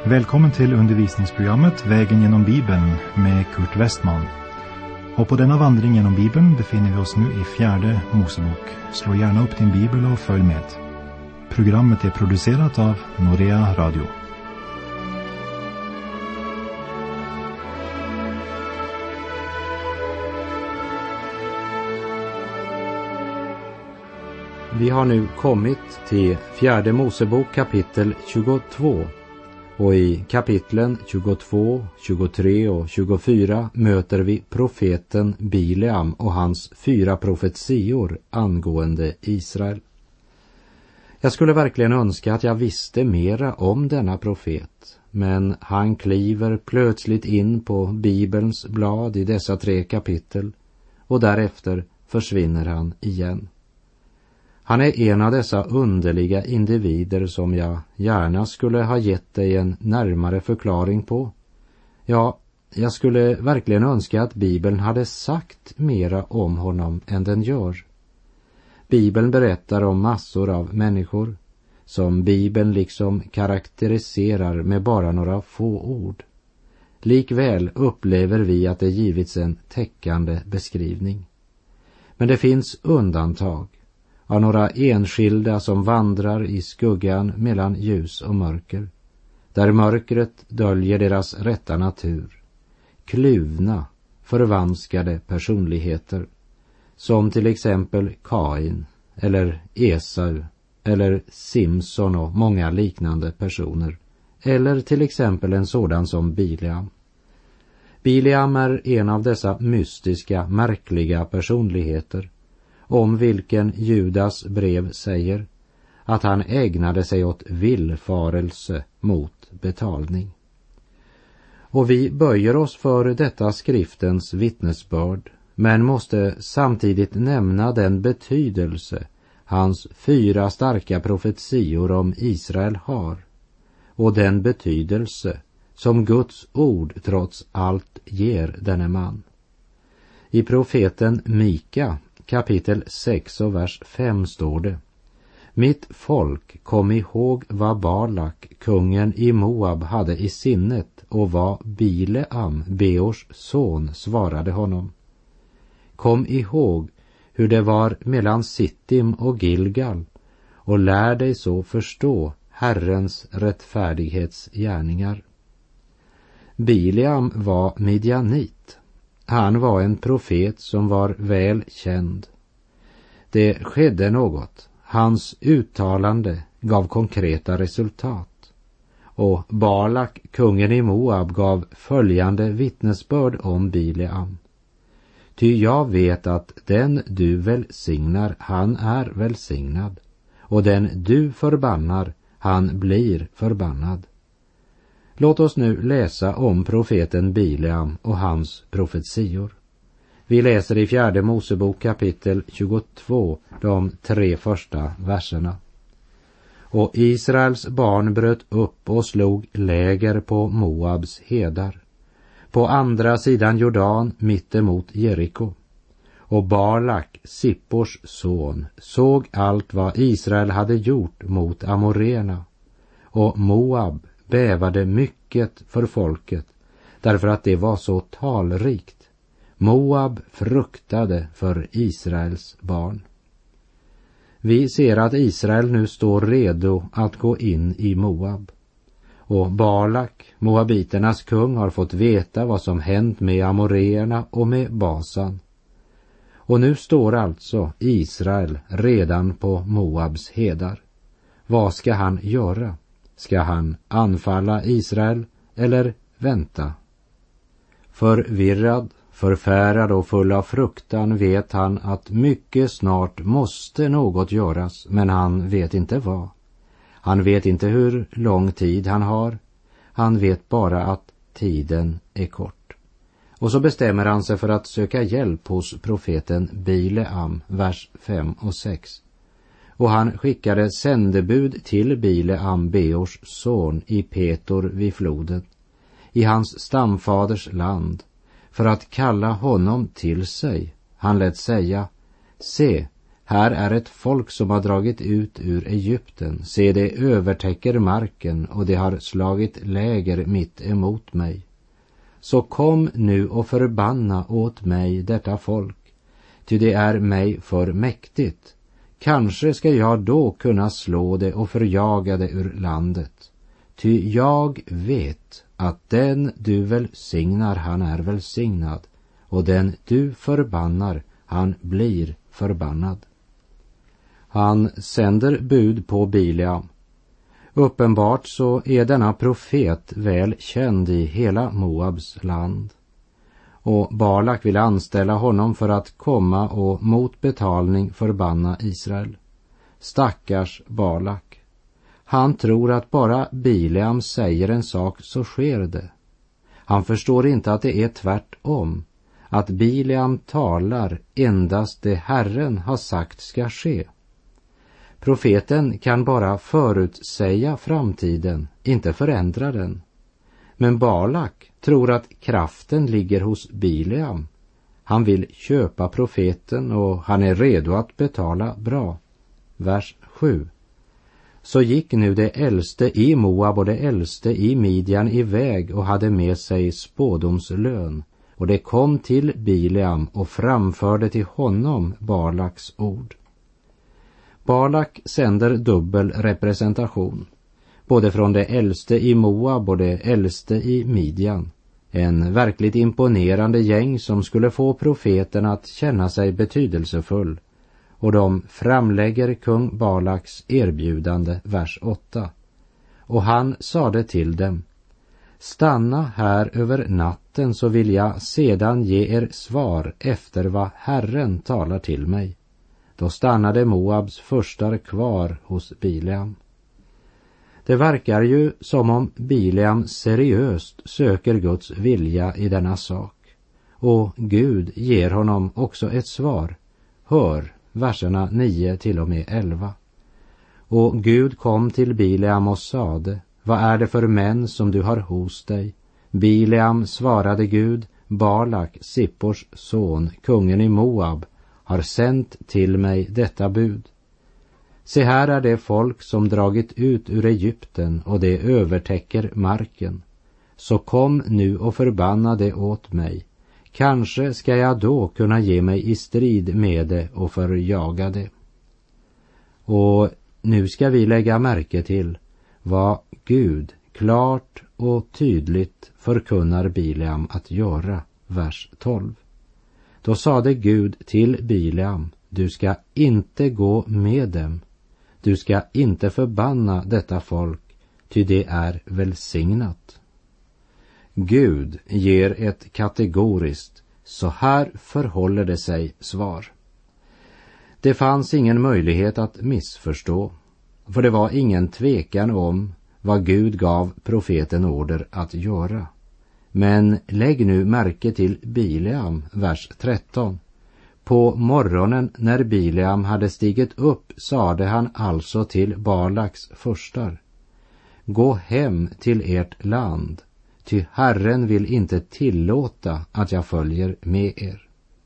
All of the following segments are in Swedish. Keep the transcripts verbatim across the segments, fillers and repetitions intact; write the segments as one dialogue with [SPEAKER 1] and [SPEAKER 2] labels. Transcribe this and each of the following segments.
[SPEAKER 1] Välkommen till undervisningsprogrammet Vägen genom Bibeln med Kurt Westman. Och på denna vandring genom Bibeln befinner vi oss nu i fjärde Mosebok. Slå gärna upp din bibel och följ med. Programmet är producerat av Norea Radio.
[SPEAKER 2] Vi har nu kommit till fjärde Mosebok kapitel tjugotvå. Och i kapitlen tjugotvå, tjugotre och tjugofyra möter vi profeten Bileam och hans fyra profetior angående Israel. Jag skulle verkligen önska att jag visste mera om denna profet, men han kliver plötsligt in på Bibelns blad i dessa tre kapitel och därefter försvinner han igen. Han är en av dessa underliga individer som jag gärna skulle ha gett dig en närmare förklaring på. Ja, jag skulle verkligen önska att Bibeln hade sagt mera om honom än den gör. Bibeln berättar om massor av människor som Bibeln liksom karaktäriserar med bara några få ord. Likväl upplever vi att det givits en täckande beskrivning. Men det finns undantag av några enskilda som vandrar i skuggan mellan ljus och mörker, där mörkret döljer deras rätta natur, kluvna, förvanskade personligheter, som till exempel Kain eller Esau eller Simson och många liknande personer, eller till exempel en sådan som Bileam. Bileam är en av dessa mystiska, märkliga personligheter om vilken Judas brev säger att han ägnade sig åt villfarelse mot betalning. Och vi böjer oss för detta skriftens vittnesbörd, men måste samtidigt nämna den betydelse hans fyra starka profetior om Israel har, och den betydelse som Guds ord trots allt ger denne man. I profeten Mika kapitel sex och vers fem står det: Mitt folk, kom ihåg vad Balak, kungen i Moab, hade i sinnet och vad Bileam, Beors son, svarade honom. Kom ihåg hur det var mellan Sittim och Gilgal och lär dig så förstå Herrens rättfärdighetsgärningar. Bileam var midjanit. Han var en profet som var väl känd. Det skedde något. Hans uttalande gav konkreta resultat. Och Balak, kungen i Moab, gav följande vittnesbörd om Bileam. Ty jag vet att den du välsignar, han är välsignad. Och den du förbannar, han blir förbannad. Låt oss nu läsa om profeten Bileam och hans profetior. Vi läser i fjärde Mosebok kapitel tjugotvå, de tre första verserna. Och Israels barn bröt upp och slog läger på Moabs hedar, på andra sidan Jordan mitt emot Jeriko. Och Balak, Sippors son, såg allt vad Israel hade gjort mot amoréerna, och Moab bävade mycket för folket, därför att det var så talrikt. Moab fruktade för Israels barn. Vi ser att Israel nu står redo att gå in i Moab. Och Balak, moabiternas kung, har fått veta vad som hänt med amoréerna och med Basan. Och nu står alltså Israel redan på Moabs hedar. Vad ska han göra? Ska han anfalla Israel eller vänta? Förvirrad, förfärad och full av fruktan vet han att mycket snart måste något göras, men han vet inte vad. Han vet inte hur lång tid han har. Han vet bara att tiden är kort. Och så bestämmer han sig för att söka hjälp hos profeten Bileam, vers fem och sex. Och han skickade sändebud till Bileam, Beors son, i Petor vid floden, i hans stamfaders land, för att kalla honom till sig. Han lät säga: Se, Här är ett folk som har dragit ut ur Egypten. Se, det övertäcker marken och det har slagit läger mitt emot mig. Så kom nu och förbanna åt mig detta folk, ty det är mig för mäktigt. Kanske ska jag då kunna slå det och förjaga det ur landet. Ty jag vet att den du välsignar, han är välsignad, och den du förbannar, han blir förbannad. Han sänder bud på Bileam. Uppenbart så är denna profet väl känd i hela Moabs land. Och Balak vill anställa honom för att komma och mot betalning förbanna Israel. Stackars Balak. Han tror att bara Bileam säger en sak så sker det. Han förstår inte att det är tvärtom. Att Bileam talar endast det Herren har sagt ska ske. Profeten kan bara förutsäga framtiden, inte förändra den. Men Balak tror att kraften ligger hos Bileam. Han vill köpa profeten och han är redo att betala bra. Vers sju. Så gick nu det äldste i Moab och det äldste i Midjan iväg och hade med sig spådomslön. Och det kom till Bileam och framförde till honom Balaks ord. Balak sänder dubbel representation, både från det äldste i Moab och det äldste i Midjan. En verkligt imponerande gäng som skulle få profeten att känna sig betydelsefull. Och de framlägger kung Balaks erbjudande, vers åtta. Och han sade till dem: stanna här över natten, så vill jag sedan ge er svar efter vad Herren talar till mig. Då stannade Moabs furstar kvar hos Bileam. Det verkar ju som om Bileam seriöst söker Guds vilja i denna sak. Och Gud ger honom också ett svar. Hör verserna nio till och med elva. Och Gud kom till Bileam och sade: vad är det för män som du har hos dig? Bileam svarade Gud: Balak, Sippors son, kungen i Moab, har sänt till mig detta bud. Se, här är det folk som dragit ut ur Egypten och det övertäcker marken. Så kom nu och förbanna det åt mig. Kanske ska jag då kunna ge mig i strid med det och förjaga det. Och nu ska vi lägga märke till vad Gud klart och tydligt förkunnar Bileam att göra, vers tolv. Då sade Gud till Bileam: du ska inte gå med dem. Du ska inte förbanna detta folk, ty det är välsignat. Gud ger ett kategoriskt, så här förhåller det sig, svar. Det fanns ingen möjlighet att missförstå, för det var ingen tvekan om vad Gud gav profeten order att göra. Men lägg nu märke till Bileam, vers tretton. På morgonen när Bileam hade stigit upp sade han alltså till Balaks furstar: gå hem till ert land, ty Herren vill inte tillåta att jag följer med er.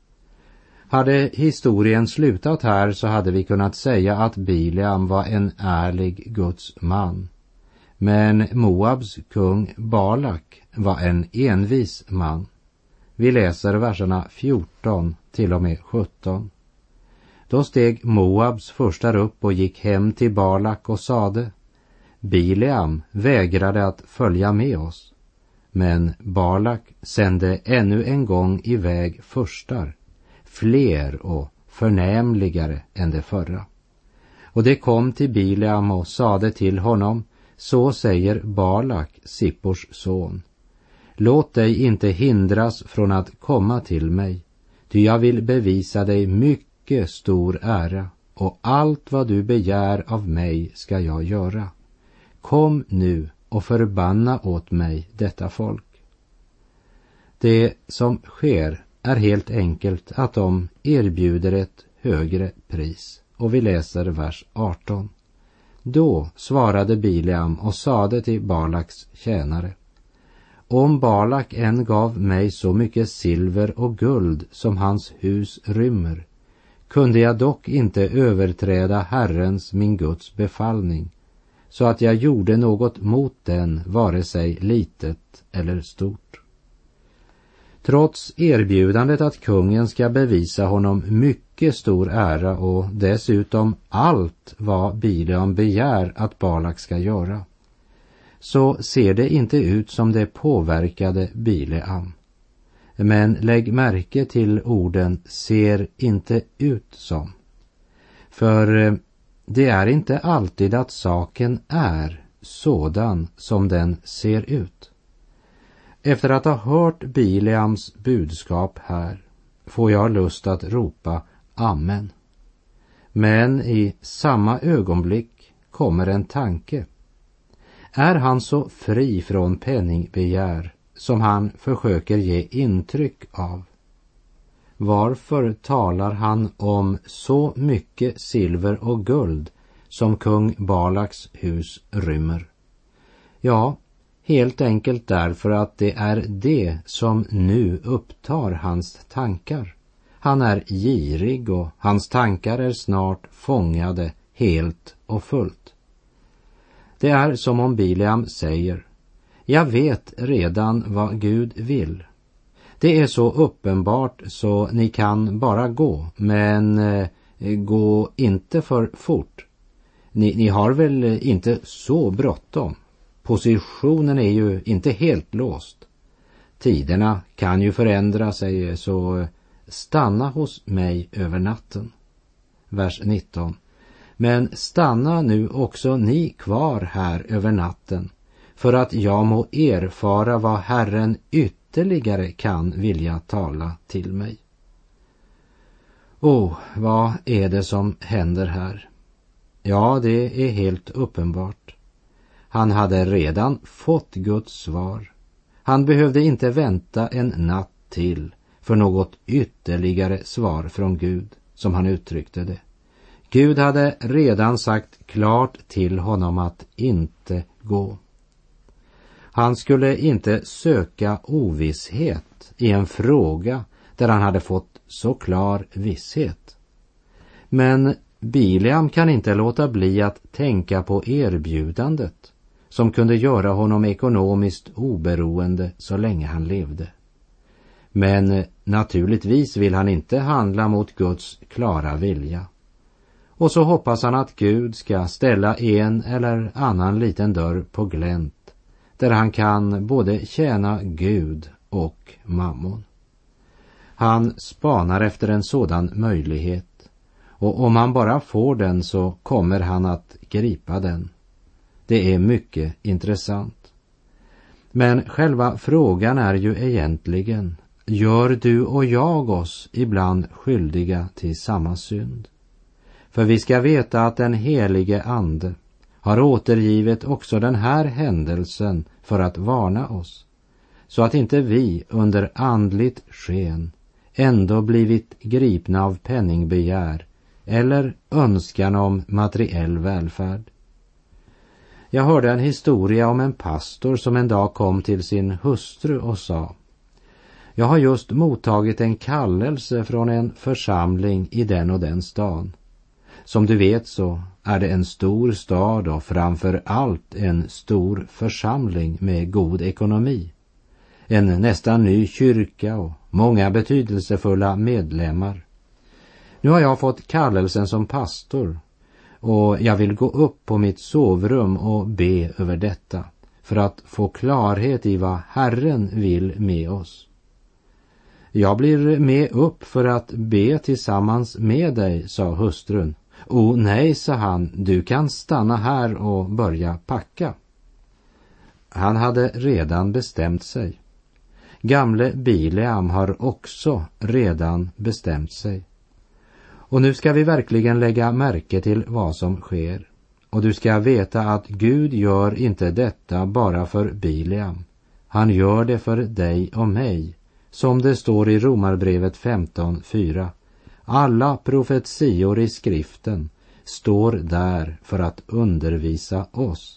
[SPEAKER 2] Hade historien slutat här så hade vi kunnat säga att Bileam var en ärlig Guds man. Men Moabs kung Balak var en envis man. Vi läser verserna fjorton till och med sjutton. Då steg Moabs furstar upp och gick hem till Balak och sade: Bileam vägrade att följa med oss. Men Balak sände ännu en gång iväg furstar, fler och förnämligare än det förra. Och det kom till Bileam och sade till honom: så säger Balak, Sippors son: låt dig inte hindras från att komma till mig, ty jag vill bevisa dig mycket stor ära, och allt vad du begär av mig ska jag göra. Kom nu och förbanna åt mig detta folk. Det som sker är helt enkelt att de erbjuder ett högre pris, och vi läser vers arton. Då svarade Bileam och sade till Balaks tjänare: om Balak än gav mig så mycket silver och guld som hans hus rymmer, kunde jag dock inte överträda Herrens, min Guds befallning, så att jag gjorde något mot den, vare sig litet eller stort. Trots erbjudandet att kungen ska bevisa honom mycket stor ära och dessutom allt vad Bileam begär att Balak ska göra, så ser det inte ut som det påverkade Bileam. Men lägg märke till orden ser inte ut som. För det är inte alltid att saken är sådan som den ser ut. Efter att ha hört Bileams budskap här får jag lust att ropa amen. Men i samma ögonblick kommer en tanke. Är han så fri från penningbegär som han försöker ge intryck av? Varför talar han om så mycket silver och guld som kung Balaks hus rymmer? Ja, helt enkelt därför att det är det som nu upptar hans tankar. Han är girig och hans tankar är snart fångade helt och fullt. Det är som om Bileam säger: jag vet redan vad Gud vill. Det är så uppenbart så ni kan bara gå, men eh, gå inte för fort. Ni, ni har väl inte så bråttom. Positionen är ju inte helt låst. Tiderna kan ju förändra sig, så stanna hos mig över natten. Vers nitton. Men stanna nu också ni kvar här över natten, för att jag må erfara vad Herren ytterligare kan vilja tala till mig. Åh, vad är det som händer här? Ja, det är helt uppenbart. Han hade redan fått Guds svar. Han behövde inte vänta en natt till för något ytterligare svar från Gud, som han uttryckte det. Gud hade redan sagt klart till honom att inte gå. Han skulle inte söka ovisshet i en fråga där han hade fått så klar visshet. Men Bileam kan inte låta bli att tänka på erbjudandet som kunde göra honom ekonomiskt oberoende så länge han levde. Men naturligtvis vill han inte handla mot Guds klara vilja. Och så hoppas han att Gud ska ställa en eller annan liten dörr på glänt, där han kan både tjäna Gud och mammon. Han spanar efter en sådan möjlighet, och om han bara får den så kommer han att gripa den. Det är mycket intressant. Men själva frågan är ju egentligen: gör du och jag oss ibland skyldiga till samma synd? För vi ska veta att den helige ande har återgivit också den här händelsen för att varna oss, så att inte vi under andligt sken ändå blivit gripna av penningbegär eller önskan om materiell välfärd. Jag hörde en historia om en pastor som en dag kom till sin hustru och sa: jag har just mottagit en kallelse från en församling i den och den stan. Som du vet så är det en stor stad och framför allt en stor församling med god ekonomi. En nästan ny kyrka och många betydelsefulla medlemmar. Nu har jag fått kallelsen som pastor och jag vill gå upp på mitt sovrum och be över detta för att få klarhet i vad Herren vill med oss. Jag blir med upp för att be tillsammans med dig, sa hustrun. O nej, sa han, du kan stanna här och börja packa. Han hade redan bestämt sig. Gamle Bileam har också redan bestämt sig. Och nu ska vi verkligen lägga märke till vad som sker. Och du ska veta att Gud gör inte detta bara för Bileam. Han gör det för dig och mig, som det står i Romarbrevet femton fyra. Alla profetior i skriften står där för att undervisa oss.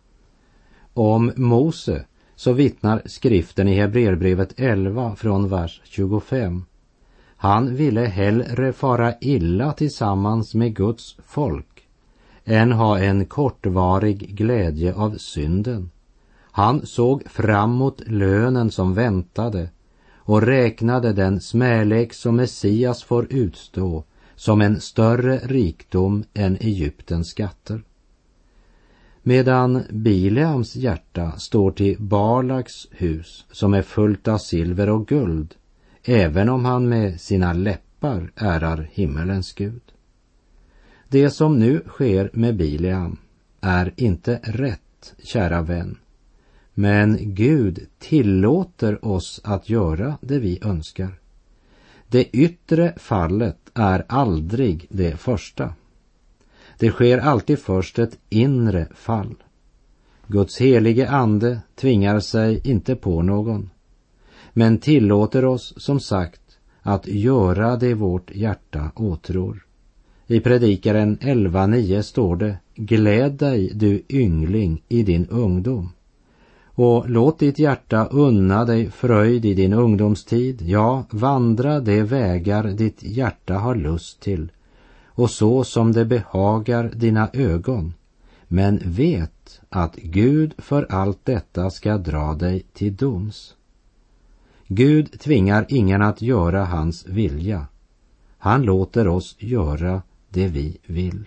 [SPEAKER 2] Om Mose så vittnar skriften i Hebreerbrevet elva från vers tjugofem. Han ville hellre fara illa tillsammans med Guds folk än ha en kortvarig glädje av synden. Han såg fram emot lönen som väntade och räknade den smälek som Messias får utstå som en större rikdom än Egyptens skatter. Medan Bileams hjärta står till Balaks hus som är fullt av silver och guld, även om han med sina läppar ärar himmelens Gud. Det som nu sker med Bileam är inte rätt, kära vän. Men Gud tillåter oss att göra det vi önskar. Det yttre fallet är aldrig det första. Det sker alltid först ett inre fall. Guds helige ande tvingar sig inte på någon, men tillåter oss som sagt att göra det vårt hjärta åtrår. I Predikaren elva nio står det: Gläd dig, du yngling, i din ungdom. Och låt ditt hjärta unna dig fröjd i din ungdomstid. Ja, vandra de vägar ditt hjärta har lust till, och så som det behagar dina ögon. Men vet att Gud för allt detta ska dra dig till doms. Gud tvingar ingen att göra hans vilja. Han låter oss göra det vi vill.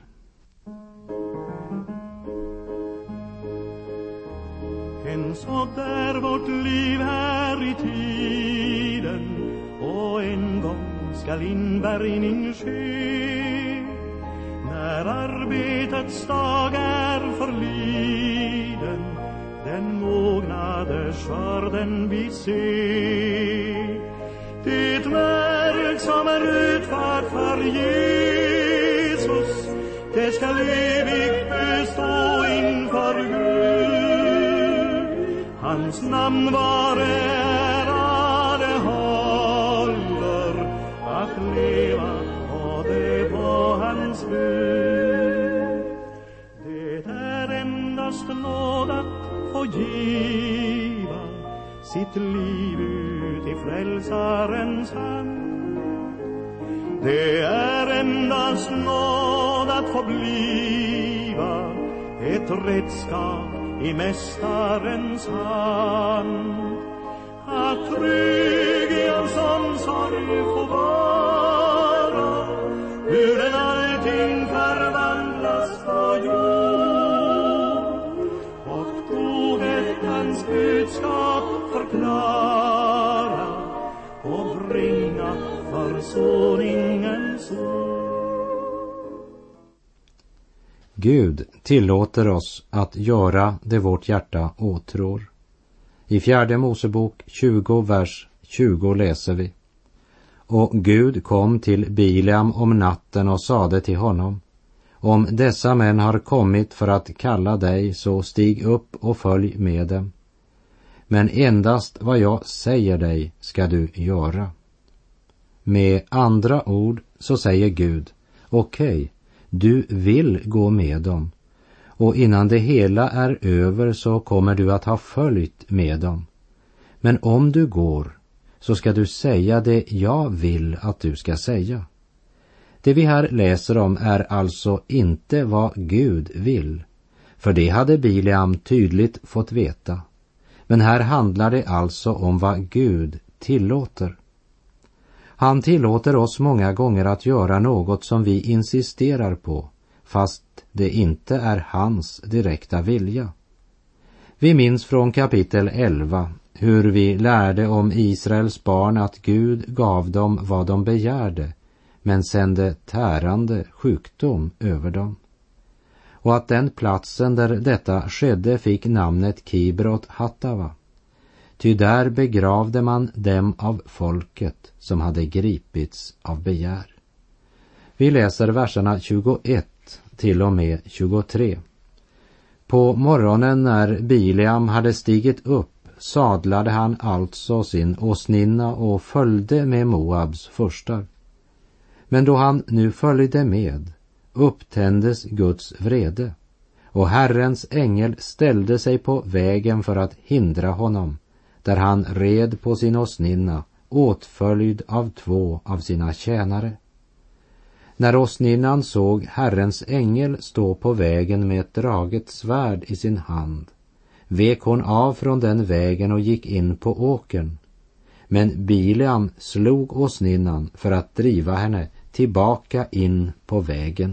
[SPEAKER 3] En sånt är vårt liv här i tiden, och en gång skall inbärgning ske. När arbetets dag är förliden, den mognade skörden vi ser. Det verk som är utfört för Jesus, det skall evigt bestå inför Gud. Hans namn vare ära det håller, att leva och det på hans bud. Det är endast nåd att få giva sitt liv ut i frälsarens hand. Det är endast nåd att få bliva ett redskap i mästarens hand. Att trygg i hans omsorg få vara, hur den allting förvandlas på jord, och troget hans budskap förklara och bringa försoningens ord.
[SPEAKER 2] Gud tillåter oss att göra det vårt hjärta åtrår. I fjärde Mosebok tjugo, vers tjugo läser vi: Och Gud kom till Bileam om natten och sade till honom: Om dessa män har kommit för att kalla dig, så stig upp och följ med dem. Men endast vad jag säger dig ska du göra. Med andra ord så säger Gud: okej, okay, du vill gå med dem, och innan det hela är över så kommer du att ha följt med dem. Men om du går, så ska du säga det jag vill att du ska säga. Det vi här läser om är alltså inte vad Gud vill, för det hade Bileam tydligt fått veta. Men här handlar det alltså om vad Gud tillåter. Han tillåter oss många gånger att göra något som vi insisterar på, fast det inte är hans direkta vilja. Vi minns från kapitel elva hur vi lärde om Israels barn att Gud gav dem vad de begärde, men sände tärande sjukdom över dem. Och att den platsen där detta skedde fick namnet Kibrot Hattava. Ty där begravde man dem av folket som hade gripits av begär. Vi läser verserna tjugoett till och med tjugotre. På morgonen när Bileam hade stigit upp sadlade han alltså sin åsninna och följde med Moabs furstar. Men då han nu följde med upptändes Guds vrede, och Herrens ängel ställde sig på vägen för att hindra honom, där han red på sin åsninna åtföljd av två av sina tjänare. När åsninnan såg Herrens ängel stå på vägen med ett draget svärd i sin hand, vek hon av från den vägen och gick in på åkern. Men Bileam slog åsninnan för att driva henne tillbaka in på vägen.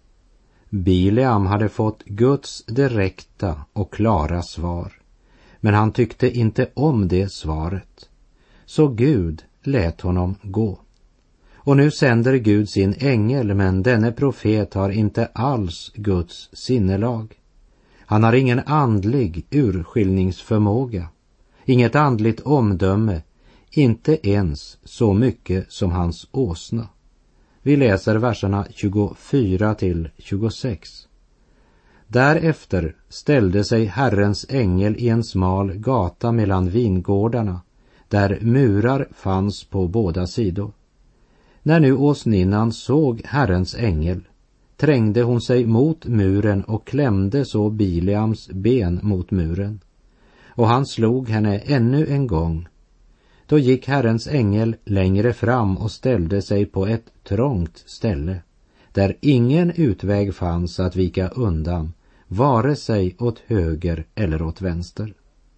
[SPEAKER 2] Bileam hade fått Guds direkta och klara svar, men han tyckte inte om det svaret. Så Gud lät honom gå. Och nu sänder Gud sin ängel, men denne profet har inte alls Guds sinnelag. Han har ingen andlig urskiljningsförmåga, inget andligt omdöme, inte ens så mycket som hans åsna. Vi läser verserna tjugofyra till tjugosex. Därefter ställde sig Herrens ängel i en smal gata mellan vingårdarna, där murar fanns på båda sidor. När nu åsninnan såg Herrens ängel, trängde hon sig mot muren och klämde så Bileams ben mot muren. Och han slog henne ännu en gång. Då gick Herrens ängel längre fram och ställde sig på ett trångt ställe, där ingen utväg fanns att vika undan, vare sig åt höger eller åt vänster.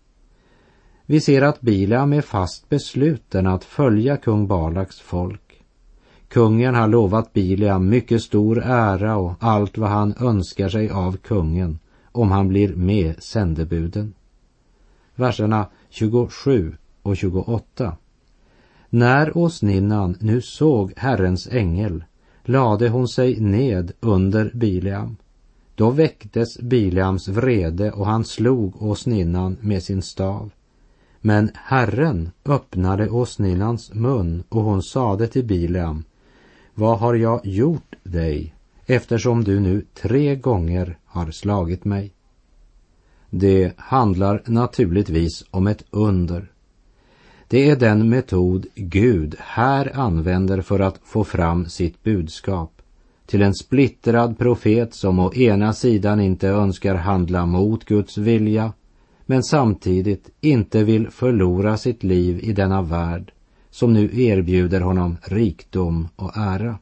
[SPEAKER 2] Vi ser att Bileam är fast besluten att följa kung Balaks folk. Kungen har lovat Bileam mycket stor ära och allt vad han önskar sig av kungen, om han blir med sändebuden. Verserna tjugosju och tjugoåtta. När åsninnan nu såg Herrens ängel, lade hon sig ned under Bileam. Då väcktes Bileams vrede och han slog åsninnan med sin stav. Men Herren öppnade åsninnans mun och hon sade till Bileam: vad har jag gjort dig, eftersom du nu tre gånger har slagit mig? Det handlar naturligtvis om ett under. Det är den metod Gud här använder för att få fram sitt budskap till en splittrad profet som å ena sidan inte önskar handla mot Guds vilja, men samtidigt inte vill förlora sitt liv i denna värld som nu erbjuder honom rikdom och ära.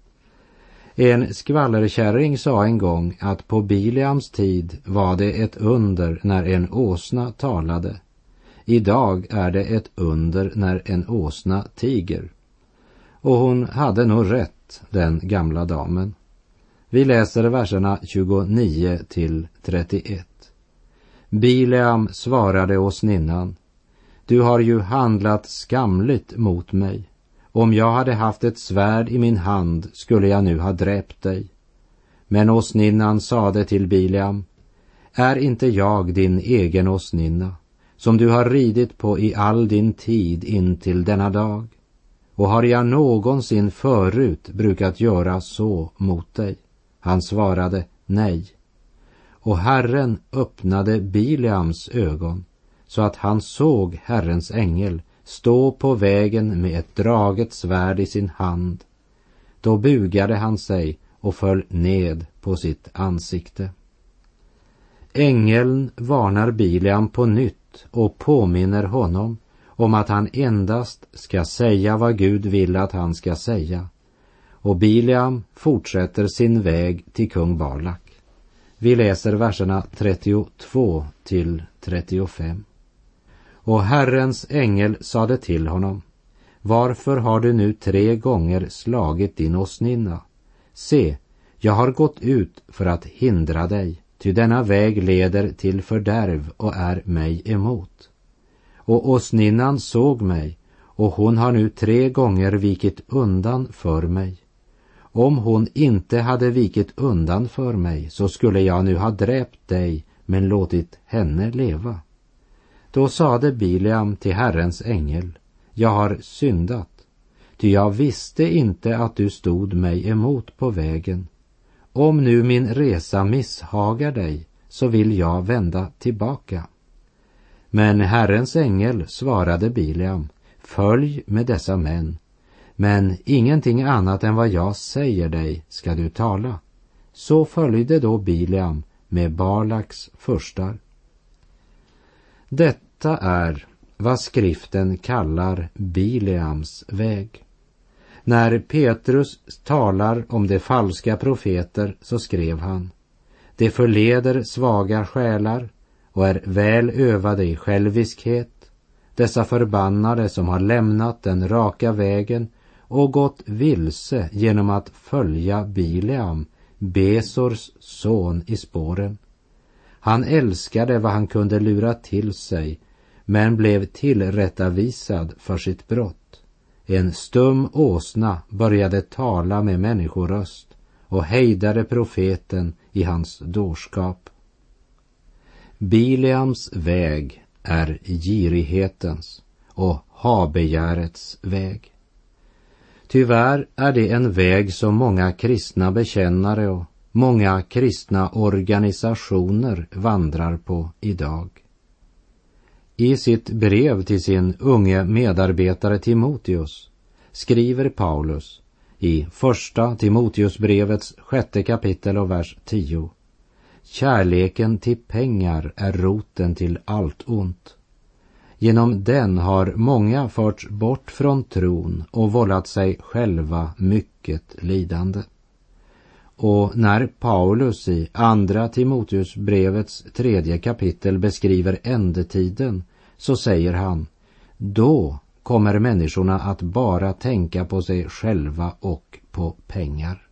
[SPEAKER 2] En skvallerkärring sa en gång att på Bileams tid var det ett under när en åsna talade. Idag är det ett under när en åsna tiger. Och hon hade nog rätt, den gamla damen. Vi läser verserna tjugonio till trettioett. Bileam svarade åsninnan: du har ju handlat skamligt mot mig. Om jag hade haft ett svärd i min hand skulle jag nu ha dräpt dig. Men åsninnan sade till Bileam: är inte jag din egen åsninna, som du har ridit på i all din tid in till denna dag? Och har jag någonsin förut brukat göra så mot dig? Han svarade: nej. Och Herren öppnade Bileams ögon, så att han såg Herrens ängel stå på vägen med ett draget svärd i sin hand. Då bugade han sig och föll ned på sitt ansikte. Ängeln varnar Bileam på nytt och påminner honom om att han endast ska säga vad Gud vill att han ska säga. Och Bileam fortsätter sin väg till kung Balak. Vi läser verserna trettiotvå till trettiofem. Och Herrens ängel sade till honom: varför har du nu tre gånger slagit din åsninna? Se, jag har gått ut för att hindra dig, ty denna väg leder till fördärv och är mig emot. Och åsninnan såg mig, och hon har nu tre gånger vikit undan för mig. Om hon inte hade vikit undan för mig, så skulle jag nu ha dräpt dig, men låtit henne leva. Då sade Bileam till Herrens ängel: jag har syndat, ty jag visste inte att du stod mig emot på vägen. Om nu min resa misshagar dig, så vill jag vända tillbaka. Men Herrens ängel svarade Bileam: följ med dessa män, men ingenting annat än vad jag säger dig ska du tala. Så följde då Bileam med Balaks furstar. Detta är vad skriften kallar Bileams väg. När Petrus talar om de falska profeter så skrev han: de förleder svaga själar och är väl övade i själviskhet, dessa förbannade som har lämnat den raka vägen och gått vilse genom att följa Bileam, Besors son, i spåren. Han älskade vad han kunde lura till sig, men blev tillrättavisad för sitt brott. En stum åsna började tala med människoröst och hejdade profeten i hans dårskap. Bileams väg är girighetens och habegärets väg. Tyvärr är det en väg som många kristna bekännare och många kristna organisationer vandrar på idag. I sitt brev till sin unge medarbetare Timoteus skriver Paulus i första Timoteusbrevets sjätte kapitel och vers tio: kärleken till pengar är roten till allt ont. Genom den har många förts bort från tron och vållat sig själva mycket lidande. Och när Paulus i andra Timoteusbrevets tredje kapitel beskriver ändetiden så säger han: då kommer människorna att bara tänka på sig själva och på pengar.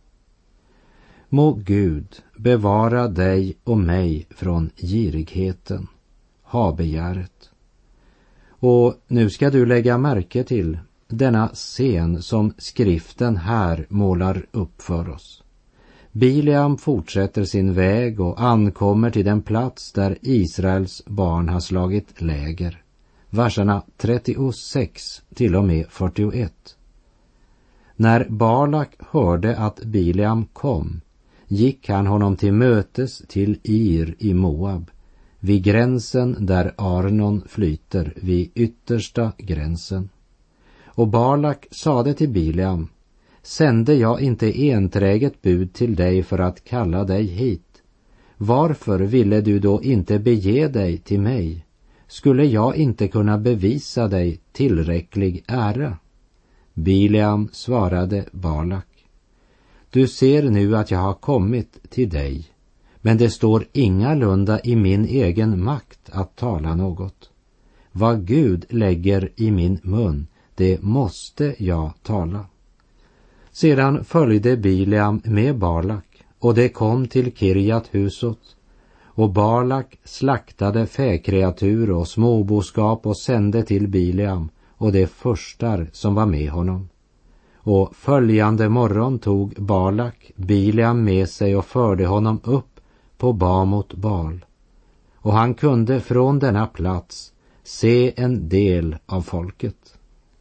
[SPEAKER 2] Må Gud bevara dig och mig från girigheten, habegäret. Och nu ska du lägga märke till denna scen som skriften här målar upp för oss. Bileam fortsätter sin väg och ankommer till den plats där Israels barn har slagit läger. Verserna trettiosex till och med fyrtioett. När Balak hörde att Bileam kom, gick han honom till mötes till Ir i Moab, vid gränsen där Arnon flyter, vid yttersta gränsen. Och Balak sade till Bileam: sände jag inte enträget bud till dig för att kalla dig hit? Varför ville du då inte bege dig till mig? Skulle jag inte kunna bevisa dig tillräcklig ära? Bileam svarade Balak: du ser nu att jag har kommit till dig, men det står ingalunda i min egen makt att tala något. Vad Gud lägger i min mun, det måste jag tala. Sedan följde Bileam med Balak, och det kom till Kirjat Husot, och Balak slaktade fäkreatur och småboskap och sände till Bileam och de förstar som var med honom. Och följande morgon tog Balak Bileam med sig och förde honom upp på Bamot Bal. Och han kunde från denna plats se en del av folket.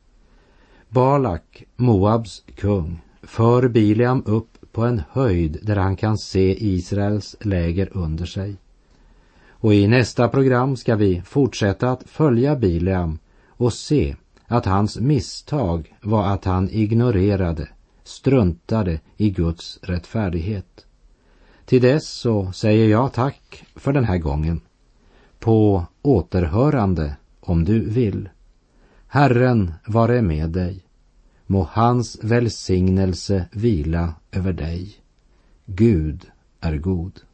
[SPEAKER 2] Balak, Moabs kung, för Bileam upp på en höjd där han kan se Israels läger under sig. Och i nästa program ska vi fortsätta att följa Bileam och se att hans misstag var att han ignorerade, struntade i Guds rättfärdighet. Till dess så säger jag tack för den här gången. På återhörande om du vill. Herren vare med dig. Må hans välsignelse vila över dig. Gud är god.